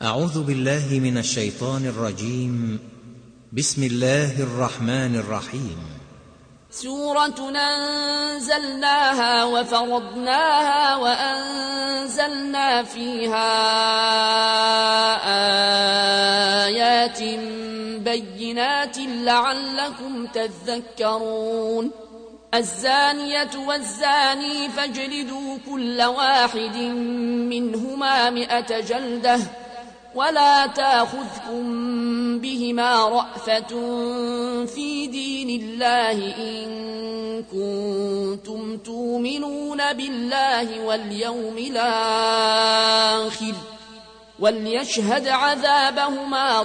أعوذ بالله من الشيطان الرجيم. بسم الله الرحمن الرحيم. سورة أنزلناها وفرضناها وأنزلنا فيها آيات بينات لعلكم تذكرون. الزانية والزاني فاجلدوا كل واحد منهما 100 جلدة ولا تأخذكم بهما رأفة في دين الله إن كنتم تؤمنون بالله واليوم الآخر وليشهد عذابهما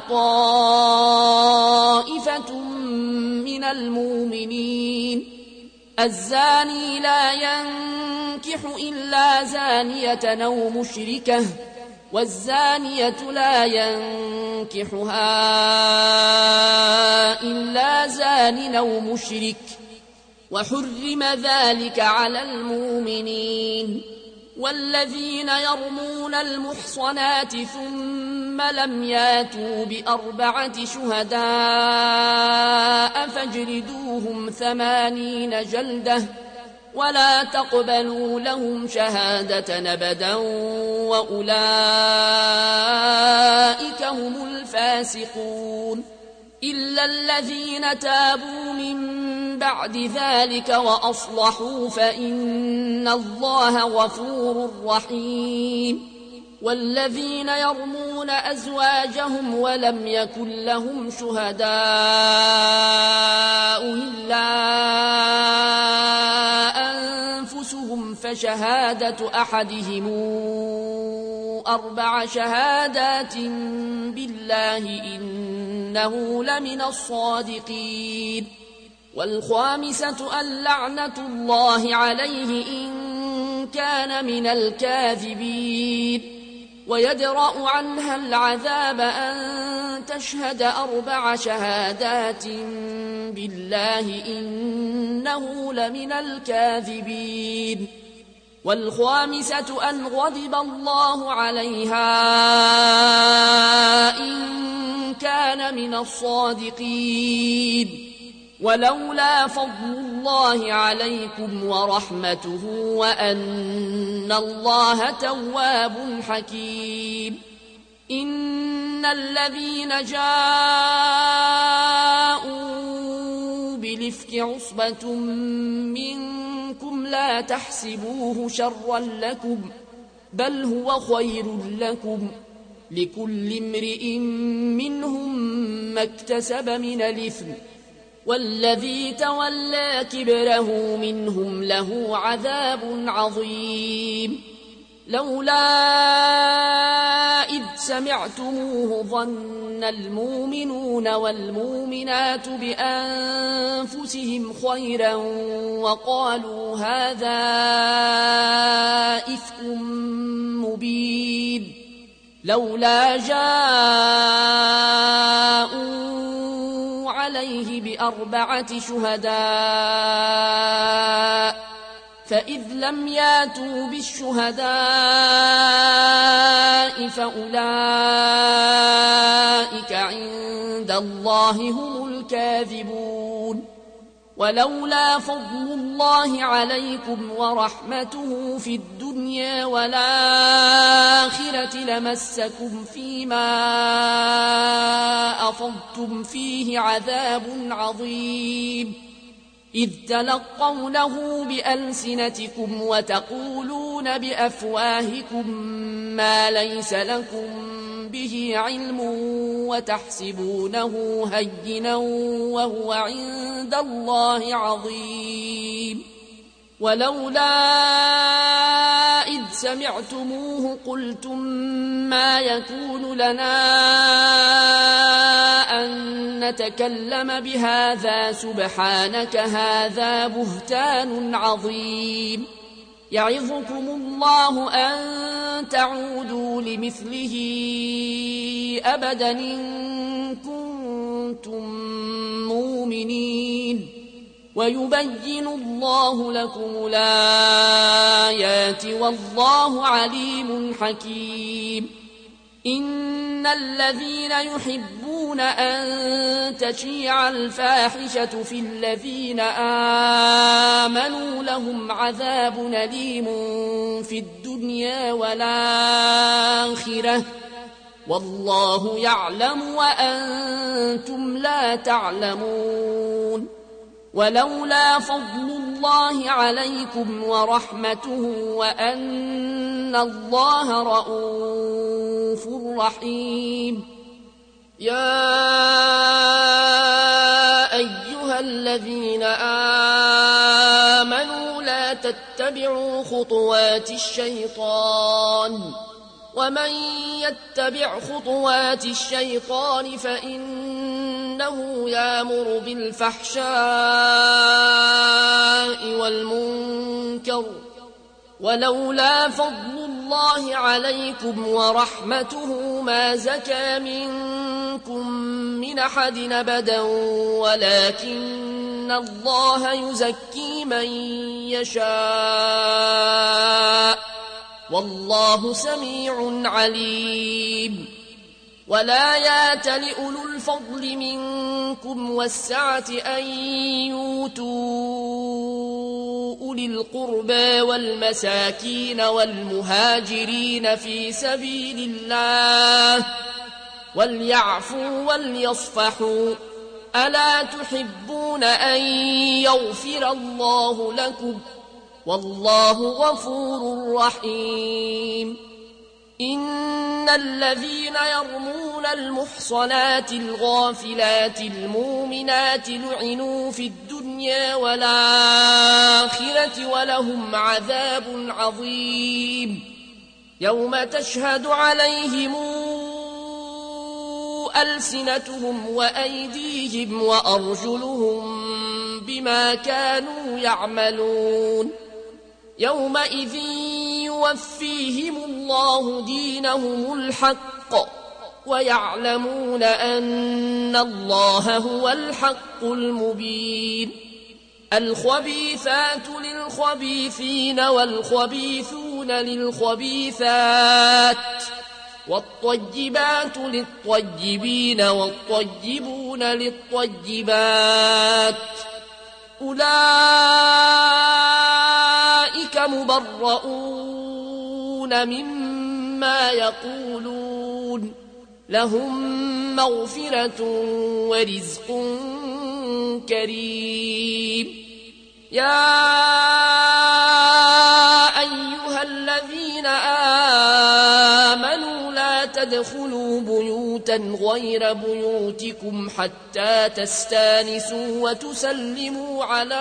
طائفة من المؤمنين. الزاني لا ينكح إلا زانية أو مشركة والزانية لا ينكحها إلا زان أو مشرك وحرم ذلك على المؤمنين. والذين يرمون المحصنات ثم لم ياتوا ب4 شهداء فاجلدوهم 80 جلدة ولا تقبلوا لهم شهادة أبدا وأولئك هم الفاسقون. إلا الذين تابوا من بعد ذلك وأصلحوا فإن الله غفور رحيم. والذين يرمون أزواجهم ولم يكن لهم شهداء إلا أنفسهم فشهادة أحدهم 4 شهادات بالله إنه لمن الصادقين. والخامسة اللعنة الله عليه إن كان من الكاذبين. ويدرأ عنها العذاب أن تشهد 4 شهادات بالله إنه لمن الكاذبين. والخامسة أن غضب الله عليها إن كان من الصادقين. ولولا فضل الله عليكم ورحمته وأن الله تواب حكيم. إن الذين جاءوا بالإفك عصبة منكم لا تحسبوه شرا لكم بل هو خير لكم لكل امرئ منهم ما اكتسب من الإثم والذي تولى كبره منهم له عذاب عظيم. لولا إذ سمعتموه ظن المؤمنون والمؤمنات بأنفسهم خيرا وقالوا هذا إفك مبين. لولا جاءوا عليه ب4 شهداء فإذ لم ياتوا بالشهداء فأولئك عند الله هم الكاذبون. ولولا فضل الله عليكم ورحمته في الدنيا والآخرة لمسكم فيما أفضتم فيه عذاب عظيم. إذ تلقونه بألسنتكم وتقولون بأفواهكم ما ليس لكم به علم وتحسبونه هينا وهو عند الله عظيم. ولولا إذ سمعتموه قلتم ما يكون لنا أن نتكلم بهذا سبحانك هذا بهتان عظيم. يعظكم الله أن تعودوا لمثله أبدا إن كنتم مؤمنين. ويبين الله لكم الآيات والله عليم حكيم. الذين يحبون أن تشيع الفاحشة في الذين آمنوا لهم عذاب أليم في الدنيا والآخرة والله يعلم وأنتم لا تعلمون ولولا فضل الله عليكم ورحمته وأن الله رؤوف رحيم يا أيها الذين آمنوا لا تتبعوا خطوات الشيطان ومن يتبع خطوات الشيطان فإنه يأمر بالفحشاء والمنكر ولولا فضل الله عليكم ورحمته ما زكى منكم من أحد أبدا ولكن الله يزكي من يشاء والله سميع عليم ولا يات لأولو الفضل منكم والسعة أن يؤتوا أولي القربى والمساكين والمهاجرين في سبيل الله وليعفوا وليصفحوا ألا تحبون أن يغفر الله لكم والله غفور رحيم إن الذين يرمون المحصنات الغافلات المؤمنات لعنوا في الدنيا والآخرة ولهم عذاب عظيم يوم تشهد عليهم ألسنتهم وأيديهم وأرجلهم بما كانوا يعملون يومئذ يوفيهم الله دينهم الحق ويعلمون أن الله هو الحق المبين الخبيثات للخبيثين والخبيثون للخبيثات والطيبات للطيبين والطيبون للطيبات أولئك مبرؤون مما يقولون لهم مغفرة ورزق كريم يا أيها الذين آمنوا لا تدخلوا بيوتا غير بيوتكم حتى تستانسوا وتسلموا على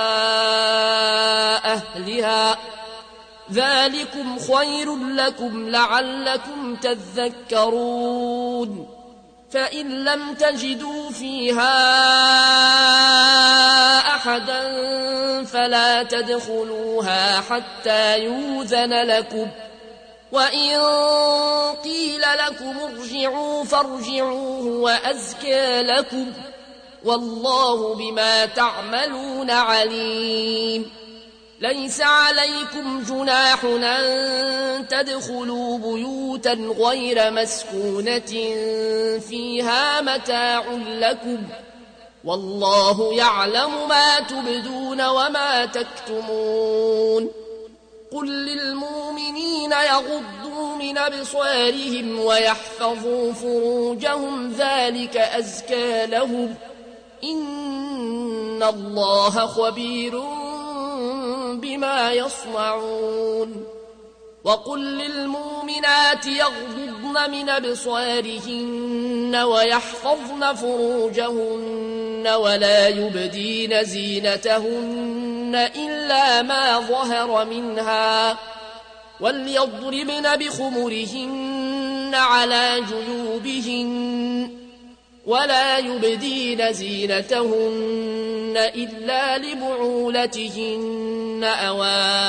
أهلها ذلكم خير لكم لعلكم تذكرون فإن لم تجدوا فيها أحدا فلا تدخلوها حتى يؤذن لكم وإن قيل لكم ارجعوا فارجعوا وأزكى لكم والله بما تعملون عليم ليس عليكم جناح أن تدخلوا بيوتا غير مسكونة فيها متاع لكم والله يعلم ما تبدون وما تكتمون قل للمؤمنين يغضوا من أبصارهم ويحفظوا فروجهم ذلك أزكى لهم إن الله خبير بما يصنعون وقل للمؤمنات يغضضن من أبصارهن ويحفظن فروجهن ولا يبدين زينتهن إلا ما ظهر منها وليضربن بخمرهن على جيوبهن ولا يبدين زينتهن إلا لبعولتهن أو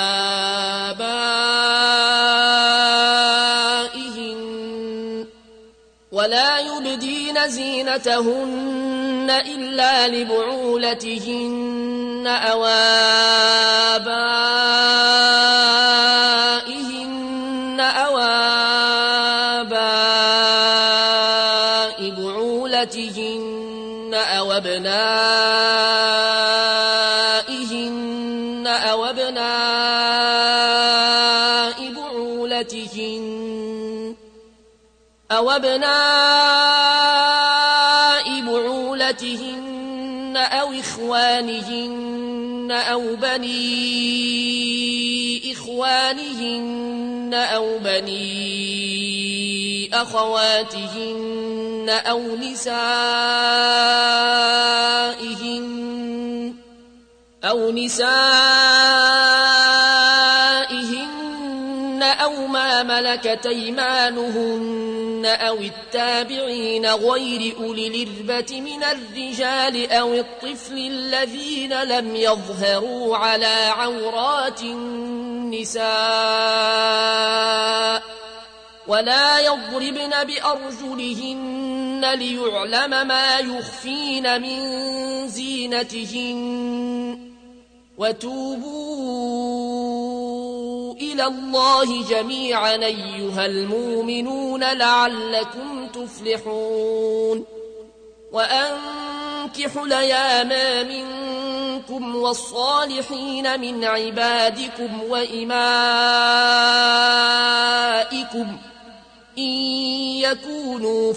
آبائهن ولا يبدين زينتهن إلا لبعولتهن أو آبائهن أو آباء بعولتهن أو أبنائهن أو أبناء بعولتهن أو إخوانهن أو بني إخوانهن أو بني أخواتهن أو نسائهن أو ما ملكت أيمانهن أو التابعين غير أولي الإربة من الرجال أو الطفل الذين لم يظهروا على عورات النساء ولا يضربن بأرجلهن ليعلم ما يخفين من زينتهن وتوبوا إلى الله جميعا أيها المؤمنون لعلكم تفلحون وأنكحوا الأيام منكم والصالحين من عبادكم وإمائكم إن يكونوا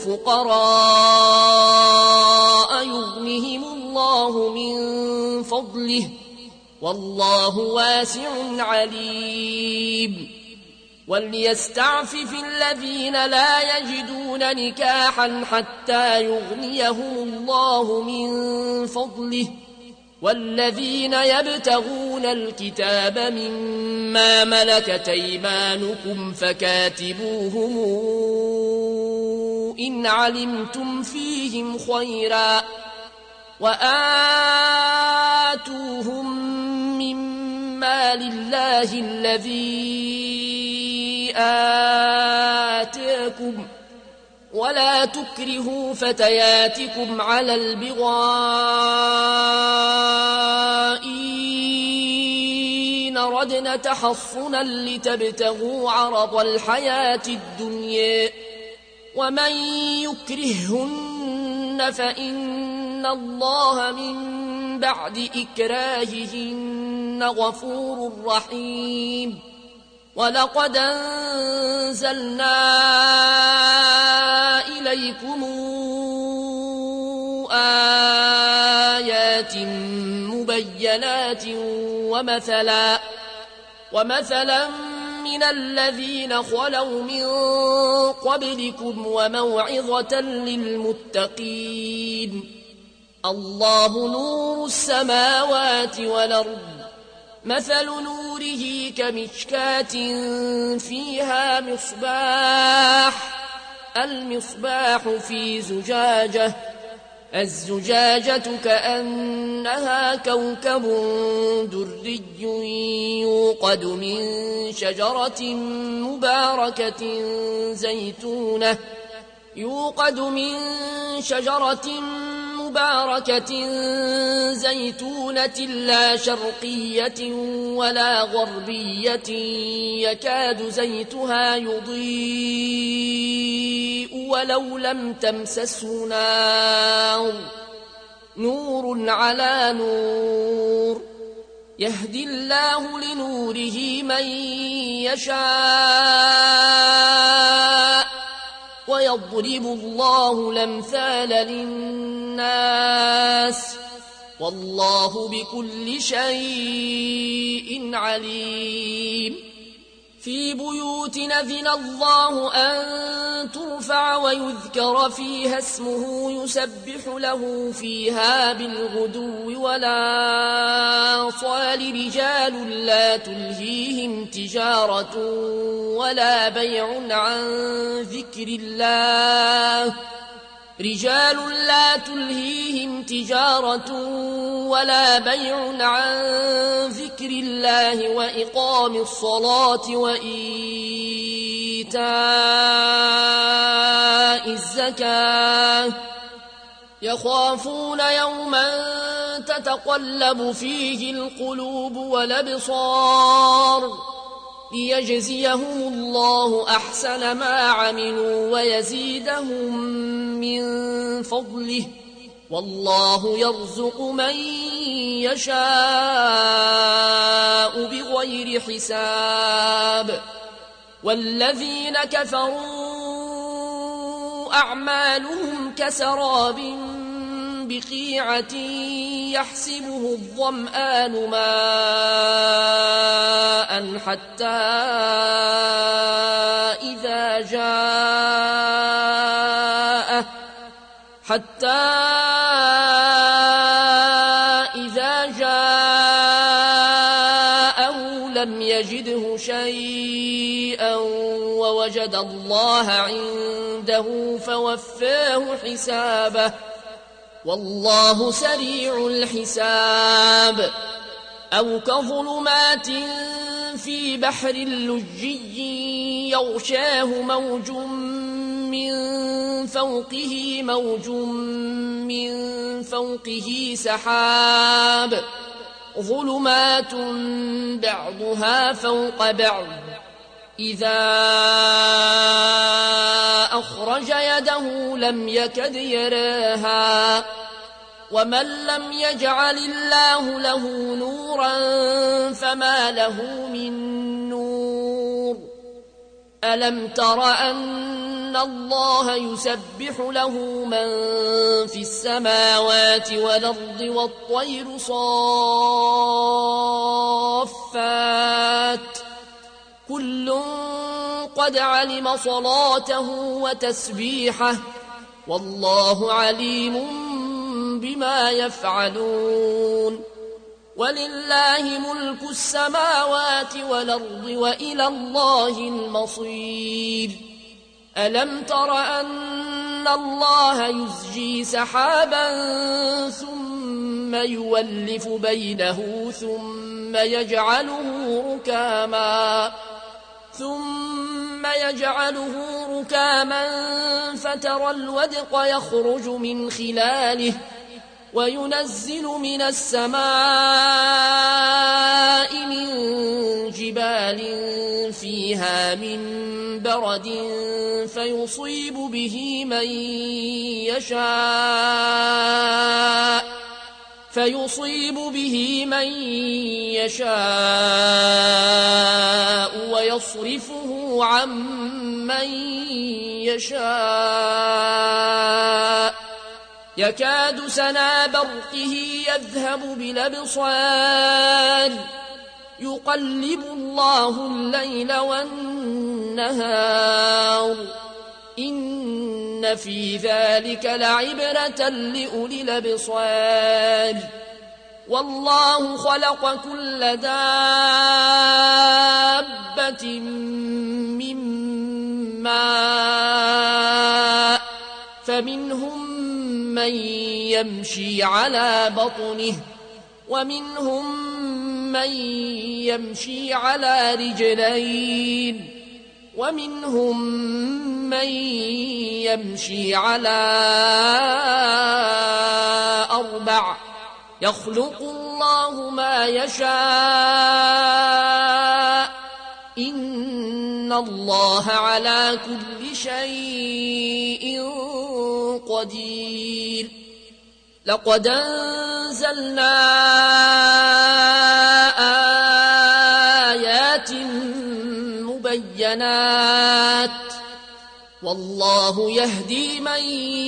فقراء يغنهم الله من فضله والله واسع عليم وليستعفف الذين لا يجدون نكاحا حتى يغنيهم الله من فضله والذين يبتغون الكتاب مما ملكت أيمانكم فكاتبوهم إن علمتم فيهم خيرا وآتوهم مما لله الذي آتاكم ولا تكرهوا فتياتكم على البغاء إن ردنا تحصنا لتبتغوا عرض الحياة الدنيا ومن يكرههن فإن الله من بعد إكراههن غفور رحيم ولقد أنزلنا إليكم آيات مبينات ومثلا من الذين خلوا من قبلكم وموعظة للمتقين الله نور السماوات والأرض مثل نوره كمشكاة فيها المصباح في زجاجة الزجاجة كأنها كوكب دري يوقد من شجرة مباركة زيتونة لا شرقية ولا غربية يكاد زيتها يضيء ولو لم تمسسه نور على نور يهدي الله لنوره من يشاء ويضرب الله الأمثال للناس والله بكل شيء عليم في بيوت أذن الله أن ترفع ويذكر فيها اسمه يسبح له فيها بالغدو والآصال رجال لا تلهيهم تجارة ولا بيع عن ذكر الله وإقام الصلاة وإيتاء الزكاة يخافون يوما تتقلب فيه القلوب والأبصار ليجزيهم الله أحسن ما عملوا ويزيدهم من فضله والله يرزق من يشاء بغير حساب والذين كفروا أعمالهم كسراب بقيعة يحسبه الظمآن ماء حتى إذا جاءه لم يجده شيئا ووجد الله عنده فوفاه حسابه والله سريع الحساب أو كظلمات في بحر لجي يغشاه موج من فوقه موج من فوقه سحاب ظلمات بعضها فوق بعض إذا أخرج يده لم يكد يراها ومن لم يجعل الله له نورا فما له من نور ألم تر أن الله يسبح له من في السماوات والأرض والطير صافات كل قد علم صلاته وتسبيحه والله عليم بما يفعلون ولله ملك السماوات والأرض وإلى الله المصير ألم تر أن الله يزجي سحابا ثم يولف بينه ثم يجعله ركاما فترى الودق يخرج من خلاله وينزل من السماء من جبال فيها من برد فيصيب به من يشاء ويصرفه عن من يشاء يكاد سنا برقه يذهب بالأبصار يقلب الله الليل والنهار إن في ذلك لعبرة لأولي الأبصار والله خلق كل دابة من ماء فمنهم من يمشي على بطنه ومنهم من يمشي على رجلين ومنهم من يمشي على 4 يخلق الله ما يشاء إن الله على كل شيء قدير لقد أنزلنا آيات مبينات والله يهدي من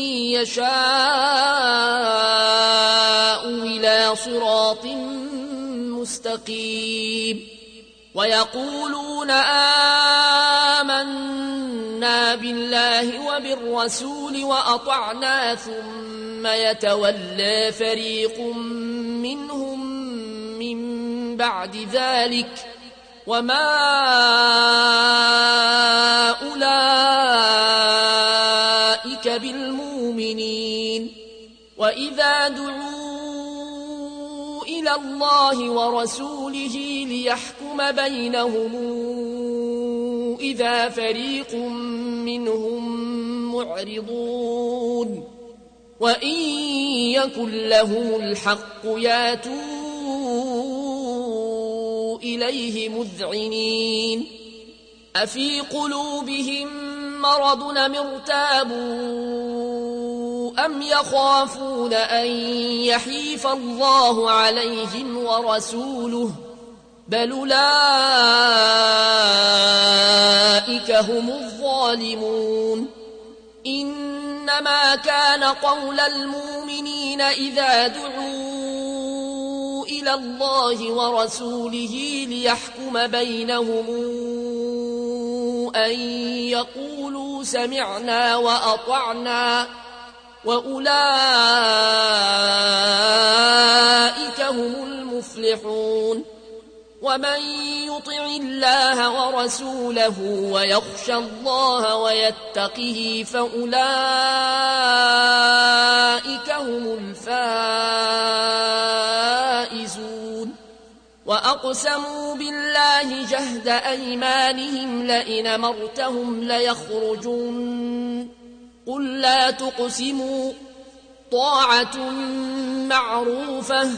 يشاء إلى صراط مستقيم ويقولون آمنا بالله وبالرسول وأطعنا ثم يتولى فريق منهم من بعد ذلك وما أولئك بالمؤمنين وإذا دعوا إلى الله ورسوله ليحكم بينهم إذا فريق منهم معرضون وإن يكن لهم الحق ياتوا إليه مذعنين أفي قلوبهم مرض أم ارتابوا أم يخافون أن يحيف الله عليهم ورسوله بل أولئك هم الظالمون إنما كان قول المؤمنين إذا دعوا إلى الله ورسوله ليحكم بينهم أن يقولوا سمعنا وأطعنا وأولئك هم المفلحون ومن يطع الله ورسوله ويخشى الله ويتقه فأولئك هم الفائزون وأقسموا بالله جهد أيمانهم لئن أمرتهم ليخرجون قل لا تقسموا طاعة معروفة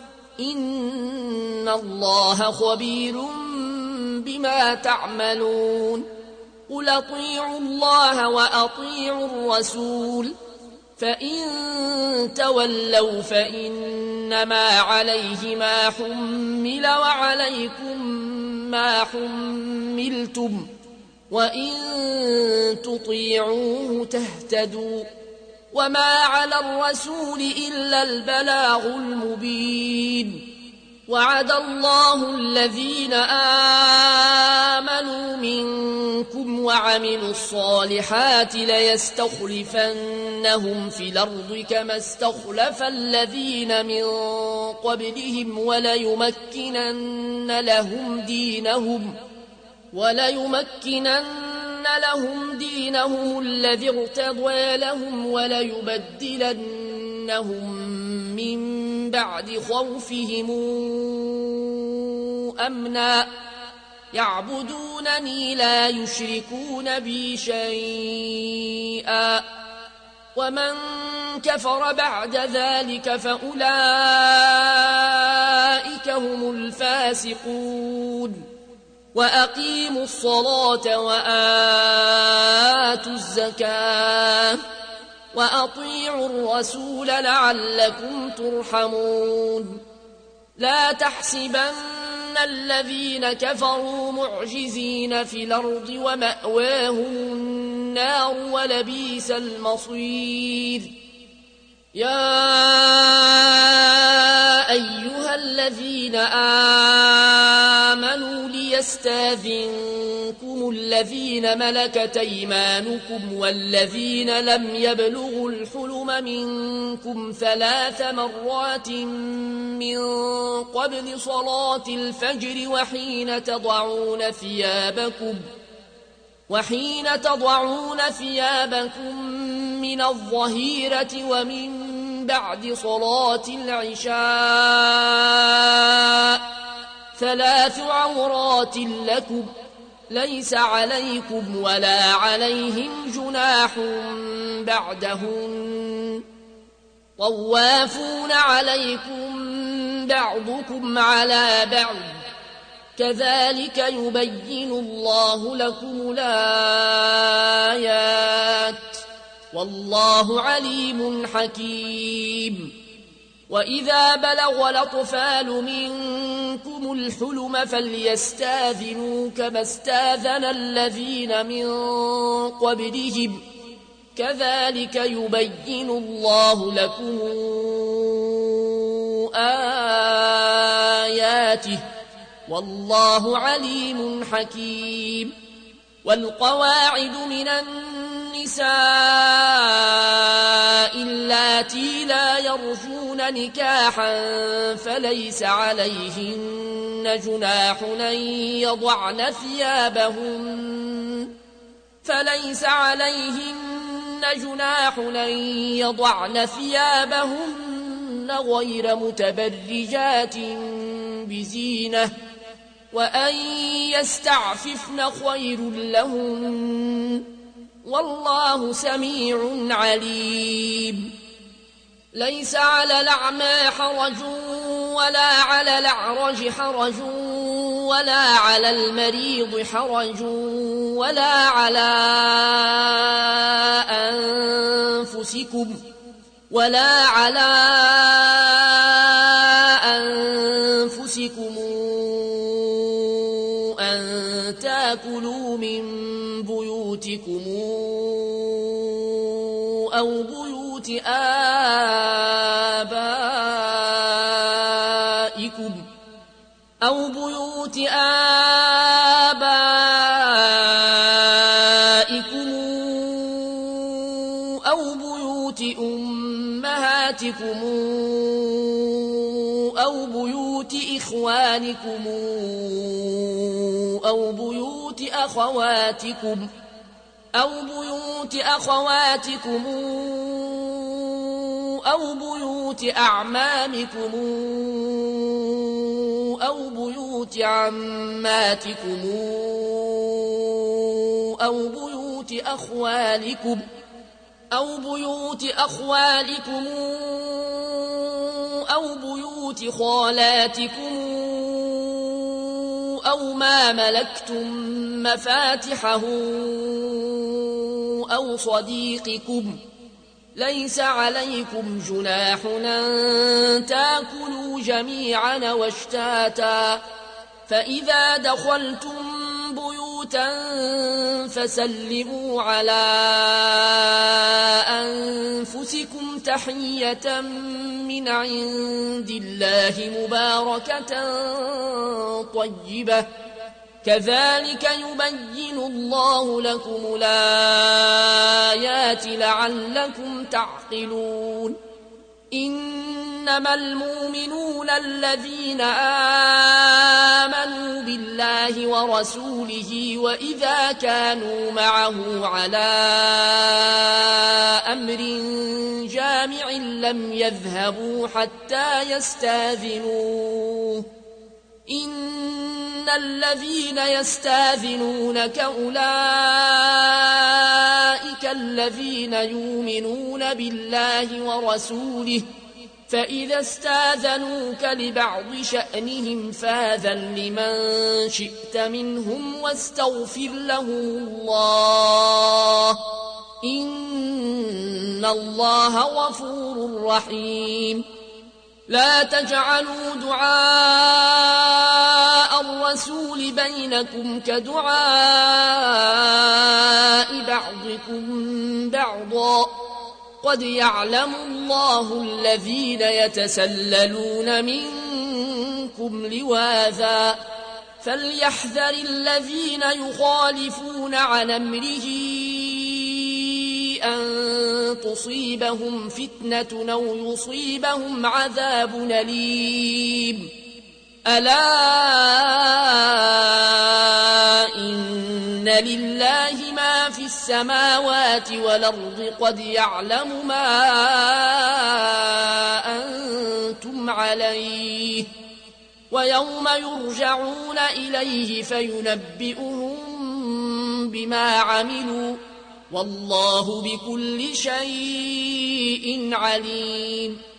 إن الله خبير بما تعملون قل أطيعوا الله وأطيعوا الرسول فإن تولوا فإنما عليه ما حمل وعليكم ما حملتم وإن تطيعوه تهتدوا وما على الرسول إلا البلاغ المبين وعد الله الذين آمنوا منكم وعملوا الصالحات ليستخلفنهم في الأرض كما استخلف الذين من قبلهم وليمكنن لهم دينهم الذي ارتضى لهم وليبدلنهم من بعد خوفهم أمنا يعبدونني لا يشركون بي شيئا ومن كفر بعد ذلك فأولئك هم الفاسقون وأقيموا الصلاة وآتوا الزكاة وأطيعوا الرسول لعلكم ترحمون لا تحسبن الذين كفروا معجزين في الأرض ومأواهم النار ولبئس المصير يا أيها الذين آمنوا ليستاذنكم الذين ملكت أيمانكم والذين لم يبلغوا الحلم منكم 3 مرات من قبل صلاة الفجر وحين تضعون ثيابكم من الظهيرة ومن بعد صلاة العشاء 3 عورات لكم ليس عليكم ولا عليهم جناح بعدهن طوافون عليكم بعضكم على بعض كذلك يبين الله لكم الآيات والله عليم حكيم وإذا بلغ الأطفال منكم الحلم فليستاذنوا كما استاذن الذين من قبلهم كذلك يبين الله لكم آياته والله عليم حكيم والقواعد من النساء اللاتي لا يرجون نكاحا فليس عليهن جناح أن يضعن ثيابهن غير متبرجات بزينة وأن يستعففن خير لهن والله سميع عليم ليس على الأعمى حرج ولا على الأعرج حرج ولا على المريض حرج ولا على أنفسكم أن تأكلوا من بيوتكم أو بيوت آبائكم أو بيوت أمهاتكم أو بيوت إخوانكم أو بيوت أخواتكم أو بيوت أعمامكم أو بيوت عماتكم أو بيوت أخوالكم أو بيوت خالاتكم أو ما ملكتم مفاتحه أو صديقكم. ليس عليكم جناح أن تأكلوا جميعا واشتاتا، فإذا دخلتم بيوتا فسلموا على أنفسكم تحية من عند الله مباركة طيبة، كذلك يبين الله لكم الآيات لعلكم تعقلون. إنما المؤمنون الذين آمنوا بالله ورسوله وإذا كانوا معه على أمر جامع لم يذهبوا حتى يستاذنوه. إن الذين يستاذنونك أولئك الذين يؤمنون بالله ورسوله، فإذا استاذنوك لبعض شأنهم فاذن لمن شئت منهم واستغفر لهم الله، إن الله غفور رحيم. لا تجعلوا دعاء الرسول بينكم كدعاء بعضكم بعضا، قد يعلم الله الذين يتسللون منكم لواذا، فليحذر الذين يخالفون عن أمره أن تصيبهم فتنة أو يصيبهم عذاب أليم. ألا إن لله ما في السماوات والأرض، قد يعلم ما أنتم عليه، ويوم يرجعون إليه فينبئهم بما عملوا، والله بكل شيء عليم.